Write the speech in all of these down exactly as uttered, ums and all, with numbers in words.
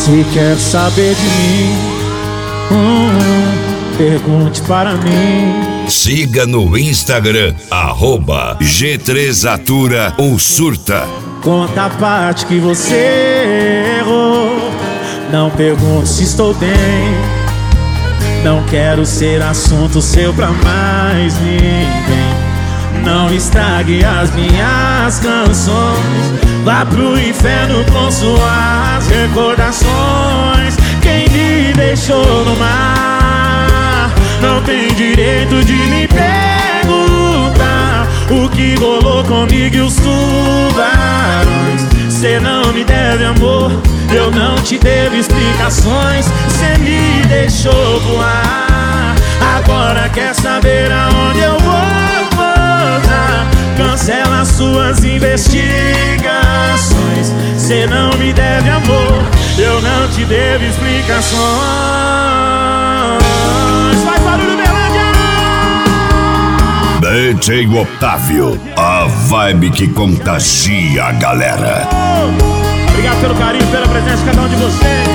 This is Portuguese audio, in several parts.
Se quer saber de mim, hum, pergunte para mim. Siga no Instagram, arroba G três Atura ou Surta. Conta a parte que você errou. Não pergunte se estou bem. Não quero ser assunto seu pra mais ninguém. Não estrague as minhas canções. Vá pro inferno com suas recordações. Quem me deixou no mar não tem direito de me perguntar o que rolou comigo e os tubarões. Cê não me deve amor, eu não te devo explicações. Cê me deixou voar, agora quer saber aonde eu vou pousar. Cancela suas investigações. Cê não me deve amor, eu não te devo explicações. Vai, barulho, Berlândia! D J Otávio, a vibe que contagia a galera. Obrigado pelo carinho, pela presença de cada um de vocês.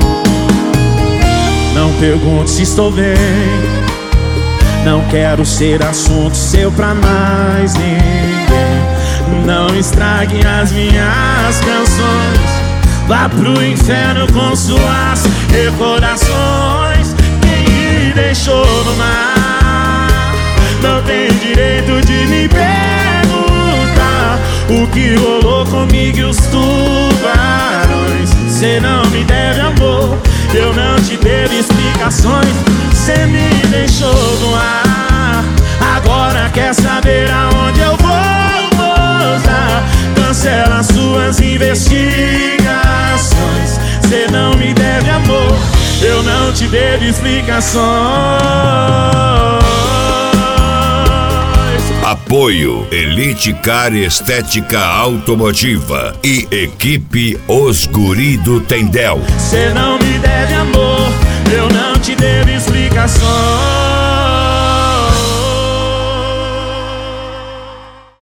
Não pergunte se estou bem. Não quero ser assunto seu pra mais ninguém. Não estrague as minhas canções. Vá pro inferno com suas recordações. Quem me deixou no mar não tem direito de me perguntar o que rolou comigo e os tubarões. Cê não me deve amor, eu não te devo explicações. Cê me deixou no ar, agora quer saber aonde eu vou pousar. Cancela suas investigações. Cê não me deve amor, eu não te devo explicações. Apoio Elite Car Estética Automotiva e equipe Os Guri do Tendel. Cê não me deve amor,